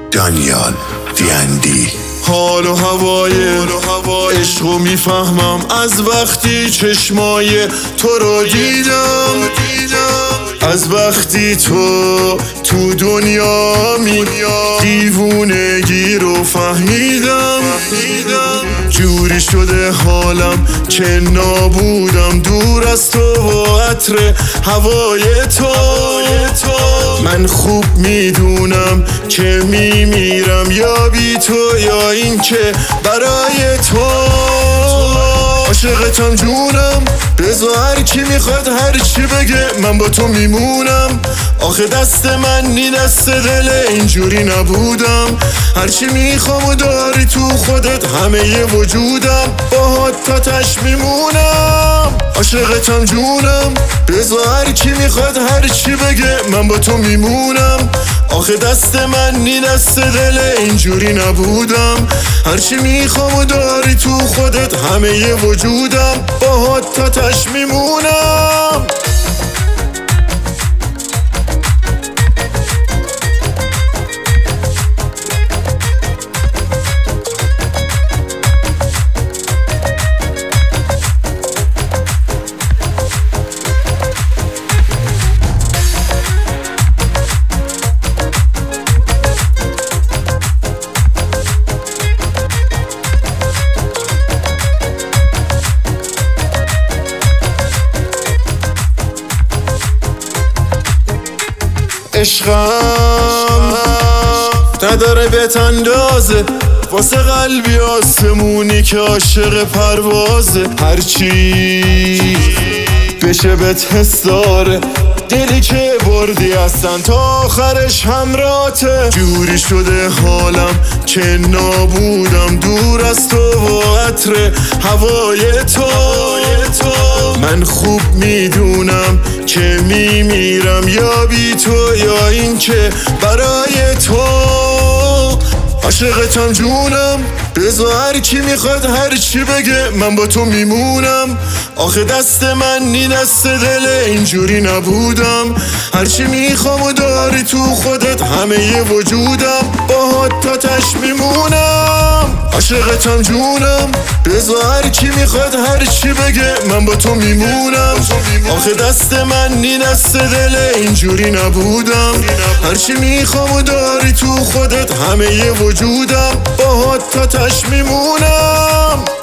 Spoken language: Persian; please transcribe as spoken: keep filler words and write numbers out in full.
دانیال دیندی. حال و هوای عشقو میفهمم از وقتی چشمای تو رو دیدم، از وقتی تو تو دنیا می دیوونگی رو فهمیدم. جوری شده حالم که نابودم دور از تو و عطر هوای تو. من خوب میدونم که میمیرم یا بی تو یا این که برای تو. عاشقتم جونم، بذار هر کی میخواد هر چی بگه من با تو میمونم. آخه دست من نی دست دل اینجوری نبودم. هرچی میخوام و داری تو خودت همه ی وجودم، باهات تا تش میمونم. عاشقتم جونم، بذار هر کی میخواد هر چی بگه من با تو میمونم. آخه دست من نی دست دل اینجوری نبودم. هرچی میخوام و داری تو خودت همه ی وجودم، باهات تا تش میمونم. عشقم نداره بهت اندازه واسه قلبی آسمونی که عاشق پروازه. هرچی بشه بهت حس داره، دلی که بردی اصلا تا آخرش همراته. جوری شده حالم که نابودم دور از تو و عطر هوای تو. من خوب میدونم که میمیرم یا بی تو یا این که برای تو. عاشقتم جونم، بذار هر کی میخواد هر چی بگه من با تو میمونم. آخه دست من نی دست دل اینجوری نبودم. هرچی میخوام و داری تو خودت همه ی وجودم، باهات تا تش میمونم. عاشقتم جونم، بذار هر کی میخواد هر چی بگه من با تو میمونم. آخه دست من نی دست دل اینجوری نبودم. هرچی میخوام و داری تو خودت همه ی وجودم، باهات تا تش میمونم.